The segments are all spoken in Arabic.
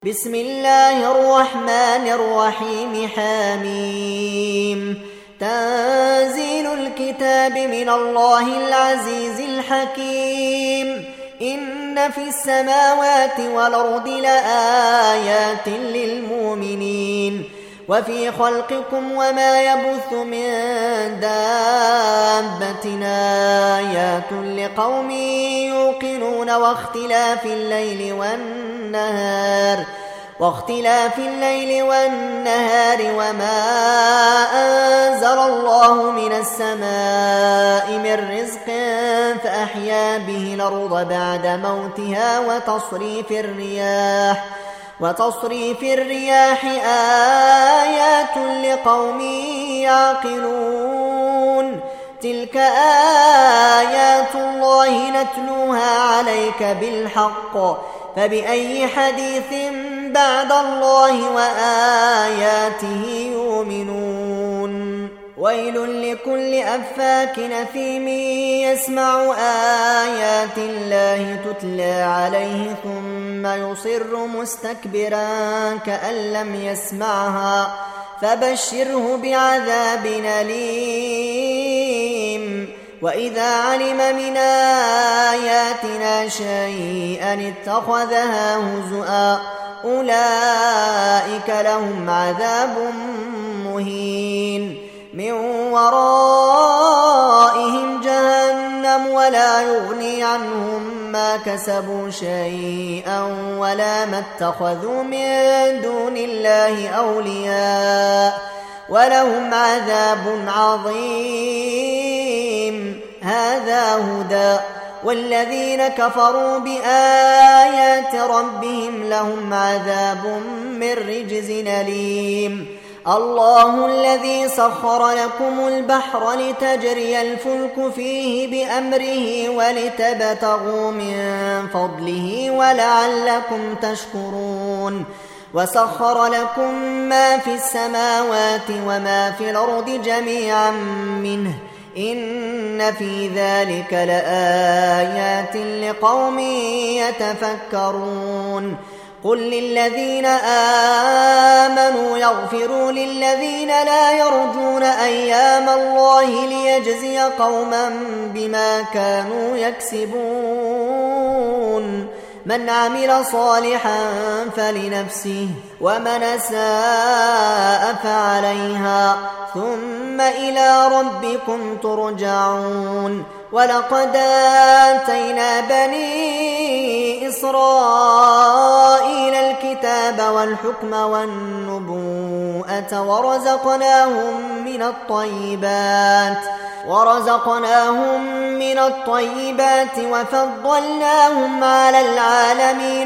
بسم الله الرحمن الرحيم. حميم. تنزيل الكتاب من الله العزيز الحكيم. إن في السماوات والأرض لآيات للمؤمنين وفي خلقكم وما يبث من دابة آيات لقوم يوقنون واختلاف الليل والنهار وما أنزل الله من السماء من رزق فأحيا به الأرض بعد موتها وتصريف الرياح آيات لقوم يعقلون. تلك آيات الله نتلوها عليك بالحق فبأي حديث بعد الله وآياته يؤمنون. ويل لكل أفاك أثيم يسمع آيات الله تتلى عليه ثم يصر مستكبرا كأن لم يسمعها فبشره بعذاب أليم. وإذا علم من آياتنا شيئا اتخذها هزؤا أولئك لهم عذاب مهين من ورائهم جهنم ولا يغني عنهم ما كسبوا شيئا ولا ما اتخذوا من دون الله أولياء ولهم عذاب عظيم. هذا هدى والذين كفروا بآيات ربهم لهم عذاب من رجز أليم. الله الذي سخر لكم البحر لتجري الفلك فيه بأمره ولتبتغوا من فضله ولعلكم تشكرون. وسخر لكم ما في السماوات وما في الأرض جميعا منه إن في ذلك لآيات لقوم يتفكرون. قل للذين آمنوا يغفروا للذين لا يرجون أيام الله ليجزي قوما بما كانوا يكسبون. من عمل صالحا فلنفسه ومن أساء فعليها ثم إلى ربكم ترجعون. ولقد آتينا بني إسرائيل الكتاب والحكم والنبوءة ورزقناهم من الطيبات وفضلناهم على العالمين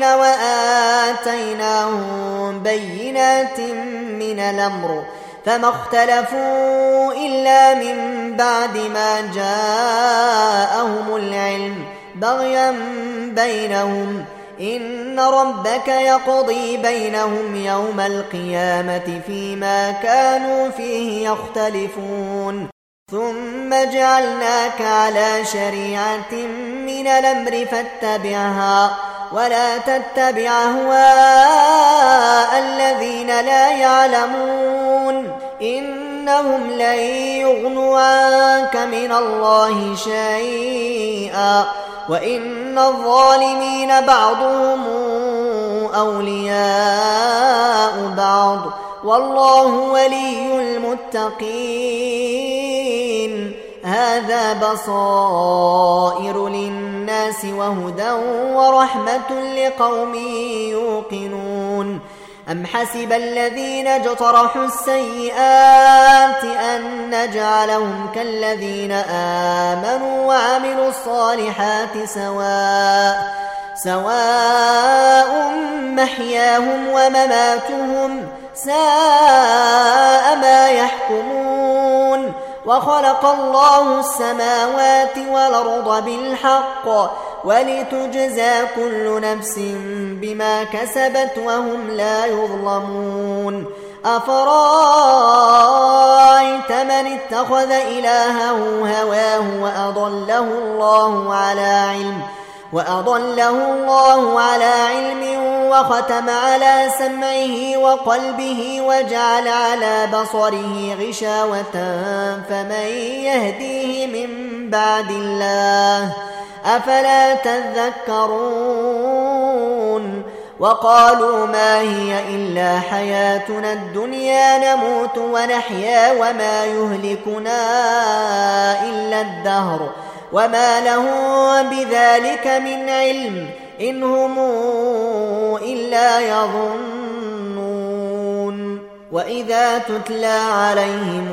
وآتيناهم بينات من الأمر فما اختلفوا إلا من بعد ما جاءهم العلم بغيا بينهم. إن ربك يقضي بينهم يوم القيامة فيما كانوا فيه يختلفون. ثم جعلناك على شريعة من الأمر فاتبعها ولا تتبع أهواء الذين لا يعلمون إنهم لن يغنوا عنك من الله شيئا وإن الظالمين بعضهم أولياء بعض والله ولي المتقين. هذا بصائر للناس وهدى ورحمة لقوم يوقنون. أم حسب الذين اجترحوا السيئات أن نجعلهم كالذين آمنوا وعملوا الصالحات سواء محياهم ومماتهم ساء ما يحكمون. وخلق الله السماوات والأرض بالحق ولتجزى كل نفس بما كسبت وهم لا يظلمون. أفرأيت من اتخذ إلهه هواه وأضله الله على علم وأضله الله على علم وختم على سمعه وقلبه وجعل على بصره غشاوة فمن يهديه من بعد الله أفلا تذكرون وقالوا ما هي إلا حياتنا الدنيا نموت ونحيا وما يهلكنا إلا الدهر وما لهم بذلك من علم إن هم إلا يظنون وإذا تتلى عليهم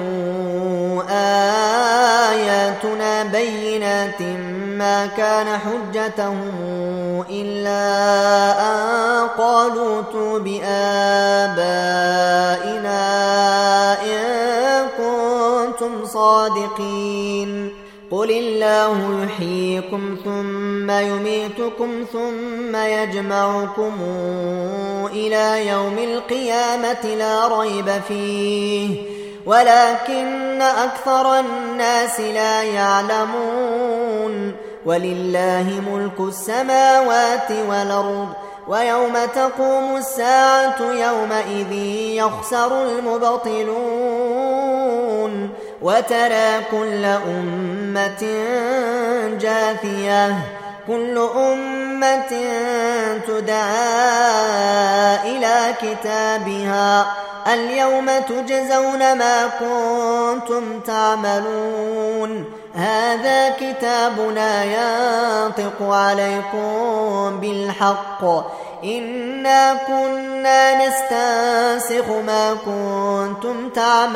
آياتنا بينات ما كان حجتهم إلا أن قالوا ائتوا بآبائنا إن كنتم صادقين قل الله يحييكم ثم يميتكم ثم يجمعكم إلى يوم القيامة لا ريب فيه ولكن أكثر الناس لا يعلمون ولله ملك السماوات والأرض ويوم تقوم الساعة يومئذ يخسر المبطلون وترى كل أمة جاثية كل أمة تدعى إلى كتابها اليوم تجزون ما كنتم تعملون هذا كتابنا ينطق عليكم بالحق إنا كنا نستنسخ ما كنتم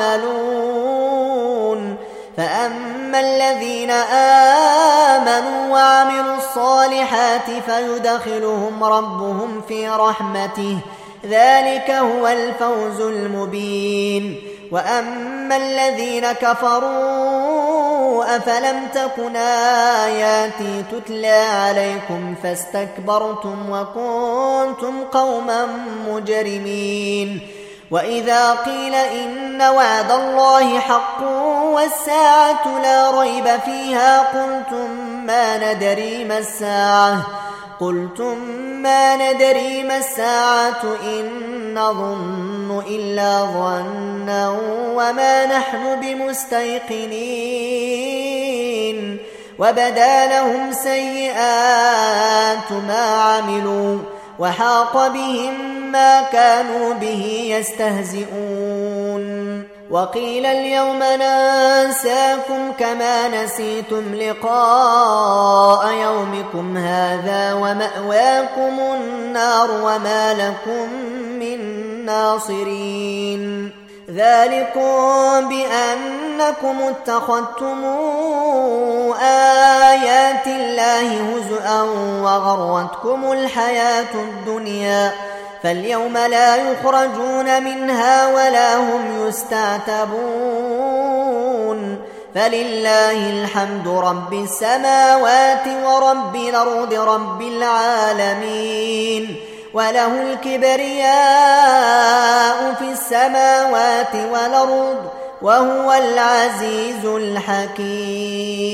تعملون فأما الذين آمنوا وعملوا الصالحات فيدخلهم ربهم في رحمته ذلك هو الفوز المبين وأما الذين كفروا أفلم تكن آياتي تتلى عليكم فاستكبرتم وكنتم قوما مجرمين وإذا قيل إن وعد الله حق والساعة لا ريب فيها قلتم ما ندري ما الساعة إن نظن إلا ظنا وما نحن بمستيقنين وبدا لهم سيئات ما عملوا وحاق بهم ما كانوا به يستهزئون وقيل اليوم ننساكم كما نسيتم لقاء يومكم هذا ومأواكم النار وما لكم من ناصرين ذلكم بأنكم اتخذتم آيات الله هزءا وغرتكم الحياة الدنيا فاليوم لا يخرجون منها ولا هم يستعتبون فلله الحمد رب السماوات ورب الأرض رب العالمين وله الكبرياء في السماوات والأرض وهو العزيز الحكيم